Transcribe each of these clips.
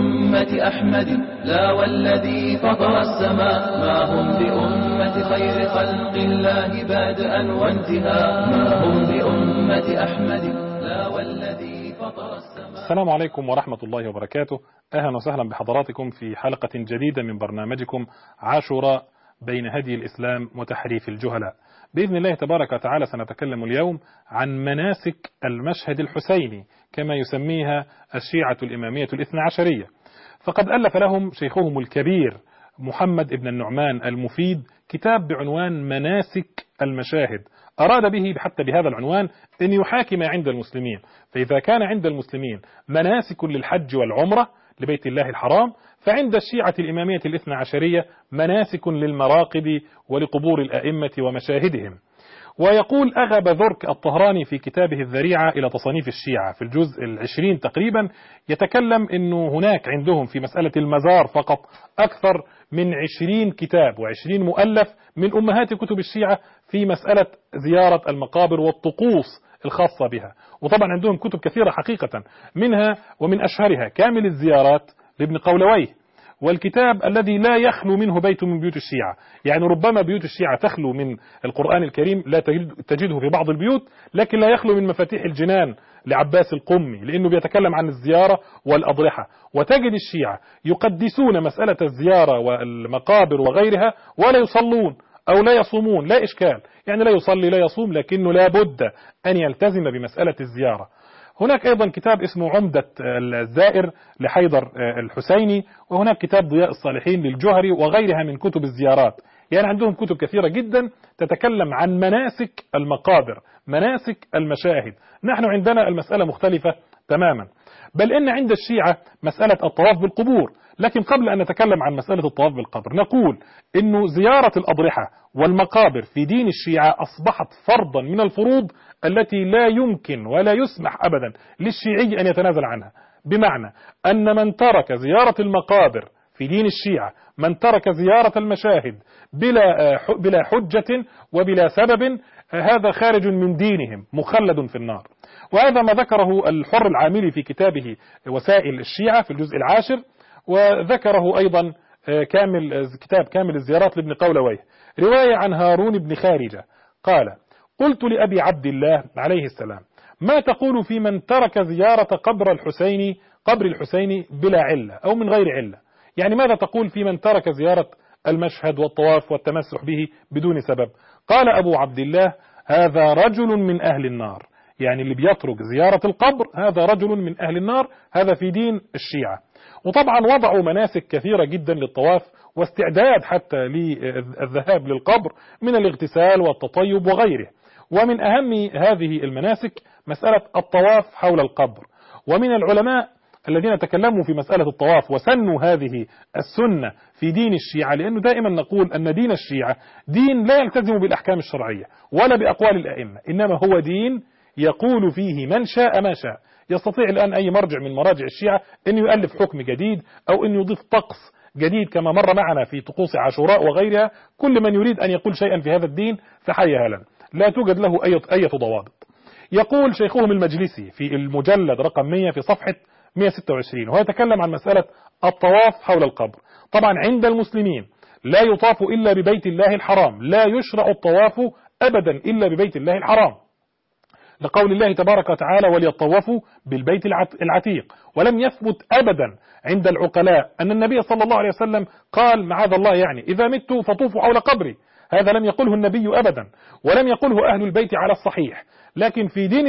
بأمة أحمد لا والذي فطر السماء، ما هم بأمة خير خلق الله بادئا وانتهاء، ما هم بأمة أحمد لا والذي فطر السماء. السلام عليكم ورحمة الله وبركاته. أهلا وسهلا بحضراتكم في حلقة جديدة من برنامجكم عاشوراء بين هدي الإسلام وتحريف الجهلاء. بإذن الله تبارك وتعالى سنتكلم اليوم عن مناسك المشهد الحسيني كما يسميها الشيعة الإمامية الاثنى عشرية. فقد ألف لهم شيخهم الكبير محمد بن النعمان المفيد كتاب بعنوان مناسك المشاهد، أراد به حتى بهذا العنوان أن يحاكم عند المسلمين. فإذا كان عند المسلمين مناسك للحج والعمرة لبيت الله الحرام، فعند الشيعة الإمامية الاثنى عشرية مناسك للمراقد ولقبور الأئمة ومشاهدهم. ويقول أغب ذرك الطهراني في كتابه الذريعة إلى تصانيف الشيعة في الجزء 20 تقريبا، يتكلم أنه هناك عندهم في مسألة المزار فقط أكثر من 20 كتاب و20 مؤلف من أمهات كتب الشيعة في مسألة زيارة المقابر والطقوس الخاصة بها. وطبعا عندهم كتب كثيرة حقيقة، منها ومن أشهرها كامل الزيارات لابن قولويه، والكتاب الذي لا يخلو منه بيت من بيوت الشيعة. يعني ربما بيوت الشيعة تخلو من القرآن الكريم، لا تجده في بعض البيوت، لكن لا يخلو من مفاتيح الجنان لعباس القمي، لأنه بيتكلم عن الزيارة والأضرحة. وتجد الشيعة يقدسون مسألة الزيارة والمقابر وغيرها ولا يصلون أو لا يصومون، لا إشكال، يعني لا يصلي لا يصوم، لكنه لا بد أن يلتزم بمسألة الزيارة. هناك أيضا كتاب اسمه عمدة الزائر لحيدر الحسيني، وهناك كتاب ضياء الصالحين للجوهري وغيرها من كتب الزيارات. يعني عندهم كتب كثيرة جدا تتكلم عن مناسك المقابر، مناسك المشاهد. نحن عندنا المسألة مختلفة تماما، بل إن عند الشيعة مسألة الطواف بالقبور. لكن قبل أن نتكلم عن مسألة الطواف بالقبر نقول إنه زيارة الأضرحة والمقابر في دين الشيعة أصبحت فرضا من الفروض التي لا يمكن ولا يسمح أبدا للشيعي أن يتنازل عنها. بمعنى أن من ترك زيارة المقابر في دين الشيعة، من ترك زيارة المشاهد بلا حجة وبلا سبب، هذا خارج من دينهم مخلد في النار. وهذا ما ذكره الحر العاملي في كتابه وسائل الشيعة في الجزء 10، وذكره أيضا كتاب كامل الزيارات لابن قولويه، رواية عن هارون بن خارجة قال: قلت لأبي عبد الله عليه السلام: ما تقول في من ترك زيارة قبر الحسين بلا علة أو من غير علة؟ يعني ماذا تقول في من ترك زيارة المشهد والطواف والتمسح به بدون سبب؟ قال أبو عبد الله: هذا رجل من أهل النار. يعني اللي بيترك زيارة القبر هذا رجل من أهل النار، هذا في دين الشيعة. وطبعا وضعوا مناسك كثيرة جدا للطواف واستعداد حتى للذهاب للقبر من الاغتسال والتطيب وغيره. ومن أهم هذه المناسك مسألة الطواف حول القبر. ومن العلماء الذين تكلموا في مسألة الطواف وسنوا هذه السنة في دين الشيعة، لأنه دائما نقول أن دين الشيعة دين لا يلتزم بالأحكام الشرعية ولا بأقوال الأئمة، إنما هو دين يقول فيه من شاء ما شاء. يستطيع الآن أي مرجع من مراجع الشيعة أن يؤلف حكم جديد أو أن يضيف طقس جديد كما مر معنا في طقوس عاشوراء وغيرها. كل من يريد أن يقول شيئا في هذا الدين فحي هلا، لا توجد له أي ضوابط. يقول شيخهم المجلسي في المجلد رقم 100 في صفحة 126، وهو يتكلم عن مسألة الطواف حول القبر. طبعا عند المسلمين لا يطاف إلا ببيت الله الحرام، لا يشرع الطواف أبدا إلا ببيت الله الحرام، لقول الله تبارك وتعالى: وليطوفوا بالبيت العتيق. ولم يثبت أبدا عند العقلاء أن النبي صلى الله عليه وسلم قال معاذ الله يعني إذا مت فطوفوا حول قبري. هذا لم يقله النبي أبدا، ولم يقله أهل البيت على الصحيح. لكن في دين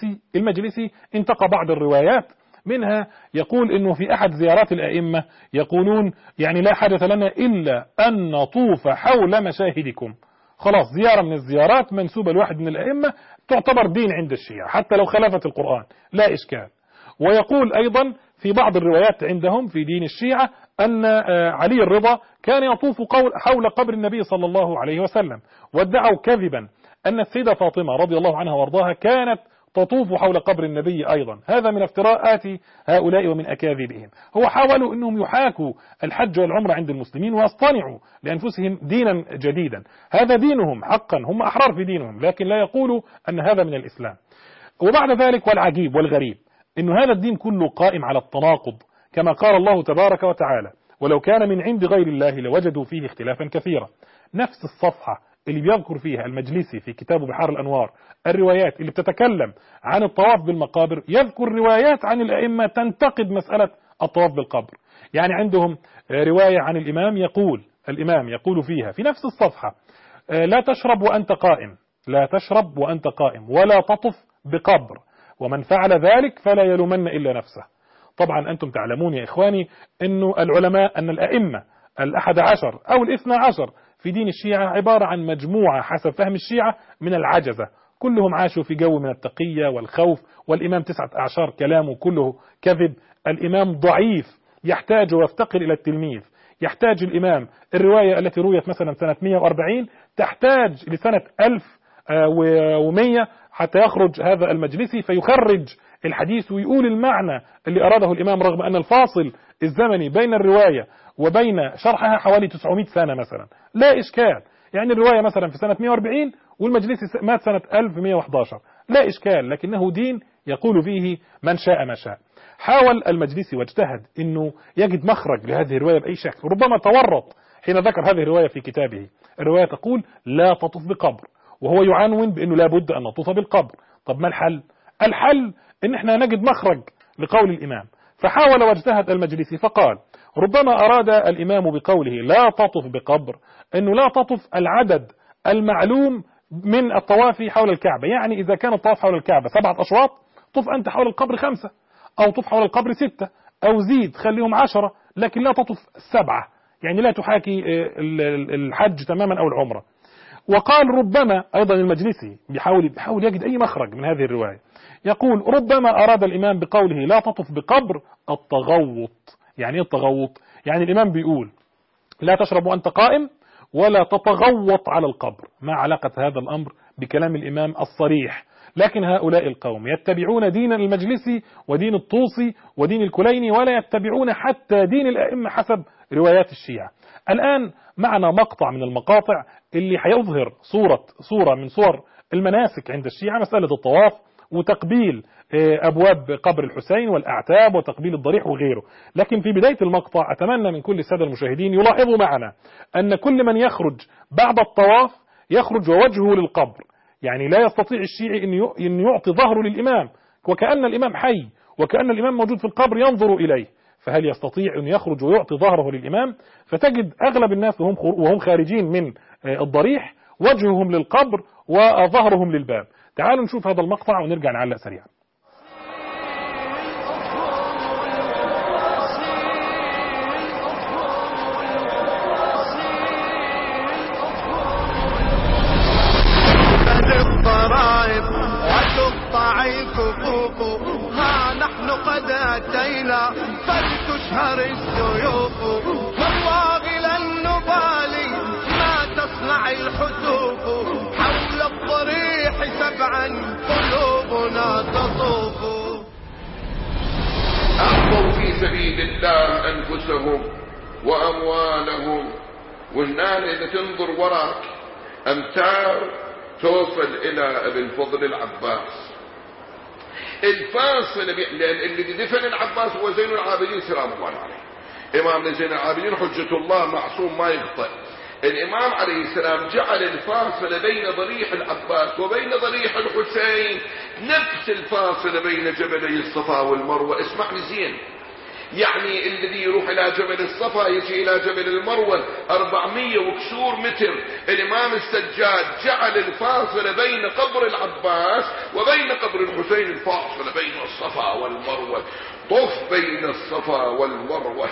المجلسي انتقى بعض الروايات، منها يقول إنه في أحد زيارات الأئمة يقولون يعني لا حدث لنا إلا أن نطوف حول مشاهدكم. خلاص، زيارة من الزيارات منسوبة لواحد من الأئمة تعتبر دين عند الشيعة حتى لو خالفت القرآن، لا إشكال. ويقول أيضا في بعض الروايات عندهم في دين الشيعة أن علي الرضا كان يطوف حول قبر النبي صلى الله عليه وسلم، وادعوا كذبا أن السيدة فاطمة رضي الله عنها وارضاها كانت تطوف حول قبر النبي أيضا. هذا من افتراءات هؤلاء ومن أكاذيبهم. هو حاولوا أنهم يحاكوا الحج والعمرة عند المسلمين ويصطنعوا لأنفسهم دينا جديدا. هذا دينهم حقا، هم أحرار في دينهم، لكن لا يقولوا أن هذا من الإسلام. وبعد ذلك والعجيب والغريب أن هذا الدين كله قائم على التناقض. كما قال الله تبارك وتعالى: ولو كان من عند غير الله لوجدوا فيه اختلافا كثيرا. نفس الصفحة اللي بيذكر فيها المجلسي في كتابه بحار الأنوار الروايات اللي بتتكلم عن الطواف بالمقابر، يذكر روايات عن الأئمة تنتقد مسألة الطواف بالقبر. يعني عندهم رواية عن الإمام يقول فيها في نفس الصفحة: لا تشرب وأنت قائم، لا تشرب وأنت قائم، ولا تطف بقبر، ومن فعل ذلك فلا يلومن إلا نفسه. طبعا أنتم تعلمون يا إخواني أن العلماء أن الأئمة 11 أو 12 في دين الشيعة عبارة عن مجموعة حسب فهم الشيعة من العجزة، كلهم عاشوا في جو من التقية والخوف، والإمام 9 أعشار كلامه كله كذب، الإمام ضعيف يحتاج ويفتقر إلى التلميذ، يحتاج الإمام الرواية التي رويت مثلا سنة 140 تحتاج لسنة 1100 حتى يخرج هذا المجلسي فيخرج الحديث ويقول المعنى اللي أراده الإمام، رغم أن الفاصل الزمني بين الرواية وبين شرحها حوالي 900 سنة مثلا. لا إشكال، يعني الرواية مثلا في سنة 140 والمجلسي مات سنة 1111، لا إشكال، لكنه دين يقول فيه من شاء ما شاء. حاول المجلسي واجتهد أنه يجد مخرج لهذه الرواية بأي شكل، ربما تورط حين ذكر هذه الرواية في كتابه. الرواية تقول لا تطف بقبر، وهو يعنون بأنه لا بد أن نطوف بالقبر. طب ما الحل؟ الحل أن احنا نجد مخرج لقول الإمام. فحاول واجتهد المجلسي فقال: ربما أراد الإمام بقوله لا تطف بقبر أنه لا تطف العدد المعلوم من الطواف حول الكعبة، يعني إذا كان الطواف حول الكعبة 7 أشواط طف أنت حول القبر 5، أو طف حول القبر 6، أو زيد خليهم 10، لكن لا تطف 7، يعني لا تحاكي الحج تماما أو العمرة. وقال ربما أيضا المجلسي بيحاول يجد أي مخرج من هذه الرواية، يقول ربما أراد الإمام بقوله لا تطف بقبر التغوط. يعني إيه التغوط؟ يعني الإمام بيقول لا تشرب وأنت قائم ولا تتغوط على القبر. ما علاقة هذا الأمر بكلام الإمام الصريح؟ لكن هؤلاء القوم يتبعون دين المجلسي ودين الطوسي ودين الكليني، ولا يتبعون حتى دين الأئمة حسب روايات الشيعة. الآن معنا مقطع من المقاطع اللي هيظهر صورة من صور المناسك عند الشيعة، مسألة الطواف وتقبيل أبواب قبر الحسين والأعتاب وتقبيل الضريح وغيره. لكن في بداية المقطع أتمنى من كل السادة المشاهدين يلاحظوا معنا أن كل من يخرج بعد الطواف يخرج ووجهه للقبر، يعني لا يستطيع الشيعي أن يعطي ظهره للإمام، وكأن الإمام حي وكأن الإمام موجود في القبر ينظر إليه، فهل يستطيع أن يخرج ويعطي ظهره للإمام؟ فتجد أغلب الناس وهم خارجين من الضريح وجههم للقبر وظهرهم للباب. تعالوا نشوف هذا المقطع ونرجع نعلق سريعا. ها نحن قد أتينا فلتشهر السيوف، والله لن نبالي ما تصنع الحتوف، حول الضريح 7 قلوبنا تطوف. أعطوا في سبيل الله أنفسهم وأموالهم، والنار إذا تنظر وراك أمتار توصل إلى ابن فضل العباس الفاصل، لأن اللي دفن العباس هو زين العابدين سلام الله عليه. إمامنا زين العابدين حجة الله معصوم ما يخطئ. الإمام عليه السلام جعل الفاصل بين ضريح العباس وبين ضريح الحسين نفس الفاصل بين جبلي الصفا والمروة. اسمعني زين، يعني الذي يروح إلى جبل الصفا يجي إلى جبل المروة 400 وكسور متر. الإمام السجاد جعل الفاصل بين قبر العباس وبين قبر الحسين الفاصل بين الصفا والمروة. طف بين الصفا والمروة.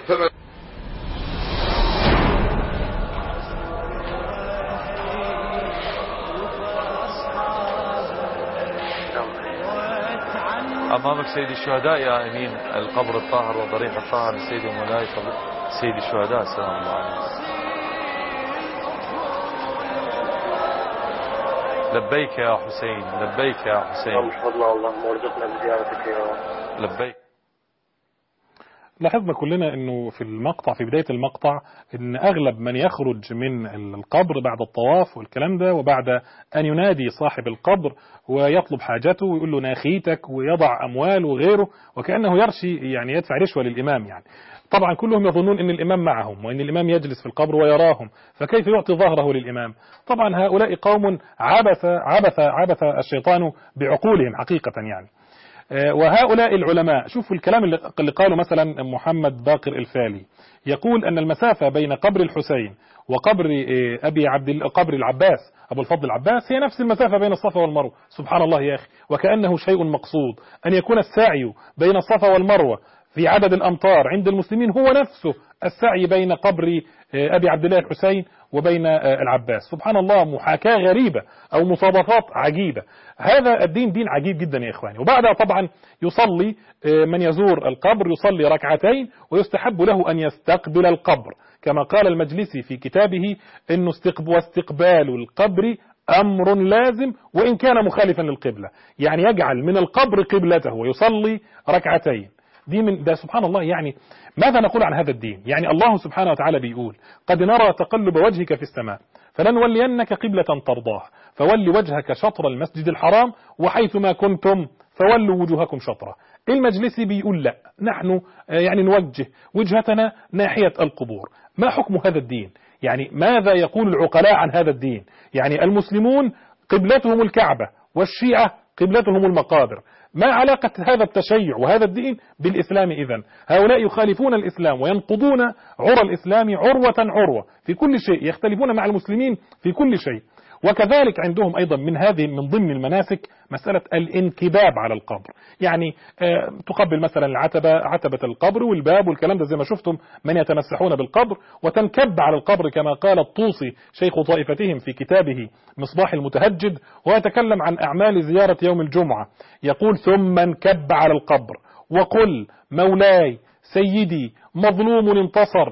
أمامك سيد الشهداء يا أمين القبر الطاهر وضريح الطاهر السيد ومولاي سيد الشهداء سلام الله عليه. لبيك يا حسين، لبيك يا حسين. اللهم الله اللهم ارزقنا بزيارتك يا رب. لبيك. لاحظنا كلنا أنه في المقطع، في بداية المقطع، أن أغلب من يخرج من القبر بعد الطواف والكلام ده، وبعد أن ينادي صاحب القبر ويطلب حاجته ويقول له ناخيتك ويضع أموال وغيره، وكأنه يرشي يعني يدفع رشوة للإمام يعني. طبعا كلهم يظنون أن الإمام معهم وأن الإمام يجلس في القبر ويراهم، فكيف يعطي ظهره للإمام؟ طبعا هؤلاء قوم عبث الشيطان بعقولهم حقيقة يعني. وهؤلاء العلماء، شوفوا الكلام اللي قاله مثلا محمد باقر الفالي، يقول أن المسافة بين قبر الحسين وقبر قبر العباس أبو الفضل العباس هي نفس المسافة بين الصفا والمروة. سبحان الله يا أخي، وكأنه شيء مقصود أن يكون السعي بين الصفا والمروة في عدد الأمتار عند المسلمين هو نفسه السعي بين قبر أبي عبد الله الحسين وبين العباس. سبحان الله، محاكاة غريبة أو مصادفات عجيبة. هذا الدين دين عجيب جدا يا إخواني. وبعدها طبعا يصلي من يزور القبر يصلي ركعتين، ويستحب له أن يستقبل القبر كما قال المجلسي في كتابه إنه واستقبال القبر أمر لازم وإن كان مخالفا للقبلة، يعني يجعل من القبر قبلته ويصلي ركعتين. ده سبحان الله. يعني ماذا نقول عن هذا الدين؟ يعني الله سبحانه وتعالى بيقول قد نرى تقلب وجهك في السماء فلنولينك قبلة ترضاه فول وجهك شطر المسجد الحرام وحيثما كنتم فولوا وجوهكم شطره. المجلسي بيقول لا، نحن يعني نوجه وجهتنا ناحية القبور. ما حكم هذا الدين؟ يعني ماذا يقول العقلاء عن هذا الدين؟ يعني المسلمون قبلتهم الكعبة والشيعة قبلتهم المقابر. ما علاقة هذا التشيع وهذا الدين بالإسلام إذن؟ هؤلاء يخالفون الإسلام وينقضون عرى الإسلام عروة في كل شيء، يختلفون مع المسلمين في كل شيء. وكذلك عندهم أيضا من ضمن المناسك مسألة الانكباب على القبر، يعني تقبل مثلا عتبة القبر والباب والكلام ده زي ما شفتم من يتمسحون بالقبر، وتنكب على القبر كما قال الطوسي شيخ طائفتهم في كتابه مصباح المتهجد، ويتكلم عن أعمال زيارة يوم الجمعة. يقول ثم انكب على القبر وقل مولاي سيدي مظلوم انتصر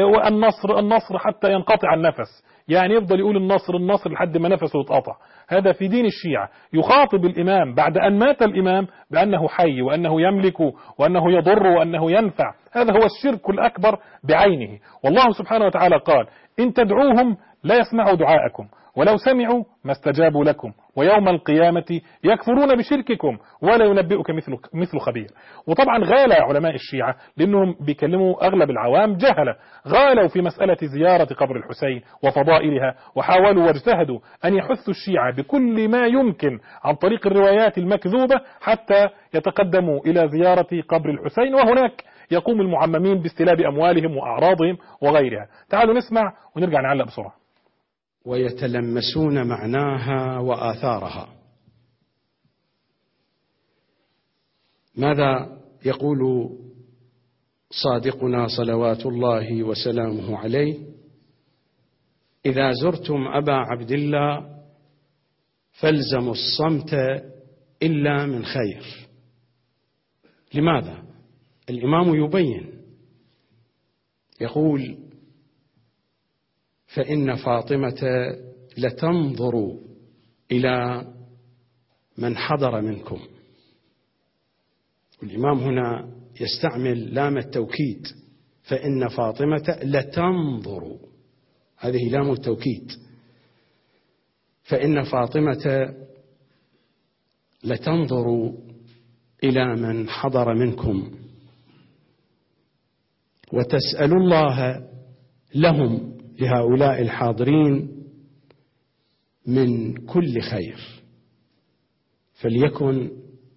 والنصر حتى ينقطع النفس، يعني يفضل يقول النصر لحد ما نفسه يتقطع. هذا في دين الشيعة. يخاطب الإمام بعد أن مات الإمام بأنه حي وأنه يملك وأنه يضر وأنه ينفع. هذا هو الشرك الأكبر بعينه. والله سبحانه وتعالى قال إن تدعوهم لا يسمعوا دعاءكم ولو سمعوا ما استجابوا لكم ويوم القيامة يكفرون بشرككم ولا ينبئك مثل خبير. وطبعا غال علماء الشيعة لأنهم بيكلموا أغلب العوام جهلة، غالوا في مسألة زيارة قبر الحسين وفضائلها، وحاولوا واجتهدوا أن يحثوا الشيعة بكل ما يمكن عن طريق الروايات المكذوبة حتى يتقدموا إلى زيارة قبر الحسين، وهناك يقوم المعممين باستلاب أموالهم وأعراضهم وغيرها. تعالوا نسمع ونرجع نعلق بسرعة. ويتلمسون معناها وآثارها. ماذا يقول صادقنا صلوات الله وسلامه عليه؟ إذا زرتم أبا عبد الله فالزموا الصمت إلا من خير. لماذا؟ الإمام يبين يقول فإن فاطمة لتنظر إلى من حضر منكم. الإمام هنا يستعمل لام التوكيد، فإن فاطمة لتنظر، هذه لام التوكيد، فإن فاطمة لتنظر إلى من حضر منكم وتسأل الله لهم لهؤلاء الحاضرين من كل خير، فليكن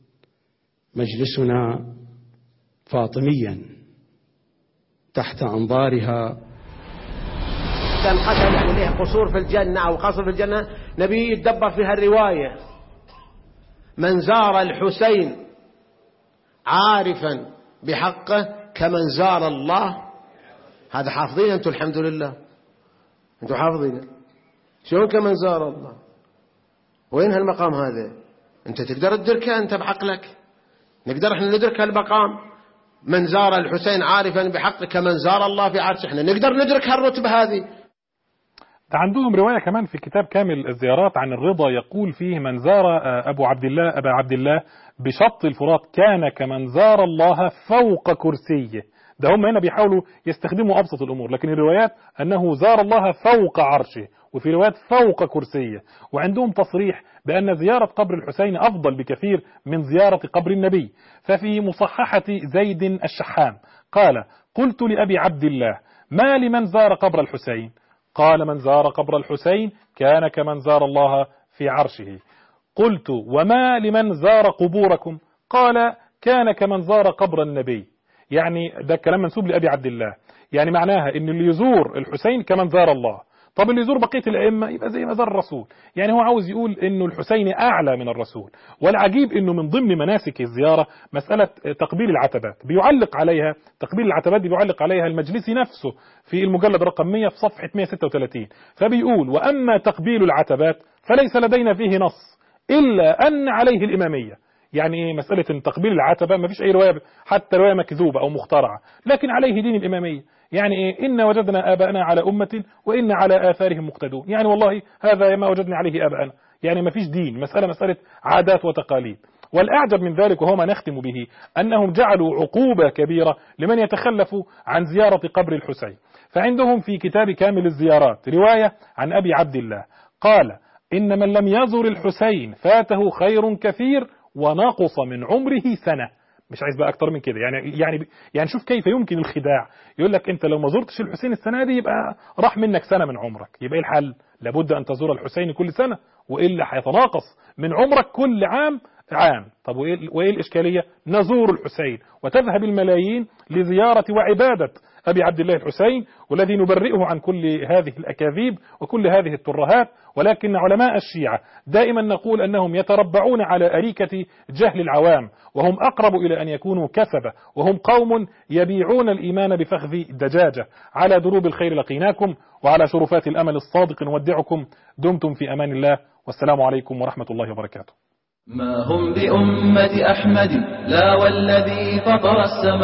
مجلسنا فاطميا تحت أنظارها. كان حسن يعني له قصور في الجنة أو قصر في الجنة، نبي يتدبر فيها الرواية من زار الحسين عارفا بحقه كمن زار الله. هذا حافظين أنتم الحمد لله، أنتم حافظين شلون كمن زار الله؟ وين هالمقام هذا؟ أنت تقدر تدركه أنت بعقلك؟ نقدر احنا ندرك هالمقام؟ من زار الحسين عارفا بحقه كمن زار الله في عرشه، احنا نقدر ندرك هالرتبة هذه؟ عندهم رواية كمان في كتاب كامل الزيارات عن الرضا يقول فيه من زار أبا عبد الله بشط الفرات كان كمن زار الله فوق كرسيه. ده هم هنا بيحاولوا يستخدموا أبسط الأمور، لكن الروايات أنه زار الله فوق عرشه، وفي روايات فوق كرسيه، وعندهم تصريح بأن زيارة قبر الحسين أفضل بكثير من زيارة قبر النبي. ففي مصححة زيد الشحام قال: قلت لأبي عبد الله: ما لمن زار قبر الحسين؟ قال: من زار قبر الحسين كان كمن زار الله في عرشه. قلت: وما لمن زار قبوركم؟ قال: كان كمن زار قبر النبي. يعني ده كلام منسوب لأبي عبد الله، يعني معناها ان اللي يزور الحسين كمن زار الله. طب اللي يزور بقية الأئمة يبقى زي ما زار الرسول. يعني هو عاوز يقول انه الحسين أعلى من الرسول. والعجيب انه من ضمن مناسك الزيارة مسألة تقبيل العتبات، بيعلق عليها تقبيل العتبات دي بيعلق عليها المجلسي نفسه في المجلد رقم 100 في صفحة 136، فبيقول: وأما تقبيل العتبات فليس لدينا فيه نص إلا أن عليه الإمامية. يعني ايه مسألة ان تقبيل العتبة؟ ما فيش اي رواية، حتى رواية مكذوبة او مخترعة، لكن عليه دين الامامية. يعني ايه؟ ان وجدنا اباءنا على امة وان على اثارهم مقتدون. يعني والله هذا ما وجدنا عليه اباءنا، يعني ما فيش دين، مسألة عادات وتقاليد. والاعجب من ذلك وهو ما نختم به انهم جعلوا عقوبة كبيرة لمن يتخلف عن زيارة قبر الحسين. فعندهم في كتاب كامل الزيارات رواية عن ابي عبد الله قال: ان من لم يزر الحسين فاته خير كثير ونقص من عمره سنة. مش عايز بقى اكتر من كده. يعني شوف كيف يمكن الخداع. يقول لك انت لو ما زرتش الحسين السنة دي يبقى راح منك سنة من عمرك. يبقى ايه الحل؟ لابد ان تزور الحسين كل سنة، والا هيتناقص من عمرك كل عام. طب وايه الاشكالية؟ نزور الحسين وتذهب الملايين لزيارة وعبادة أبي عبد الله الحسين، والذي نبرئه عن كل هذه الأكاذيب وكل هذه الترهات. ولكن علماء الشيعة دائما نقول أنهم يتربعون على أريكة جهل العوام، وهم أقرب إلى أن يكونوا كسبة، وهم قوم يبيعون الإيمان بفخذ دجاجة. على دروب الخير لقيناكم، وعلى شرفات الأمل الصادق نودعكم. دمتم في أمان الله، والسلام عليكم ورحمة الله وبركاته. ما هم بأمة أحمد لا والذي فطر السماء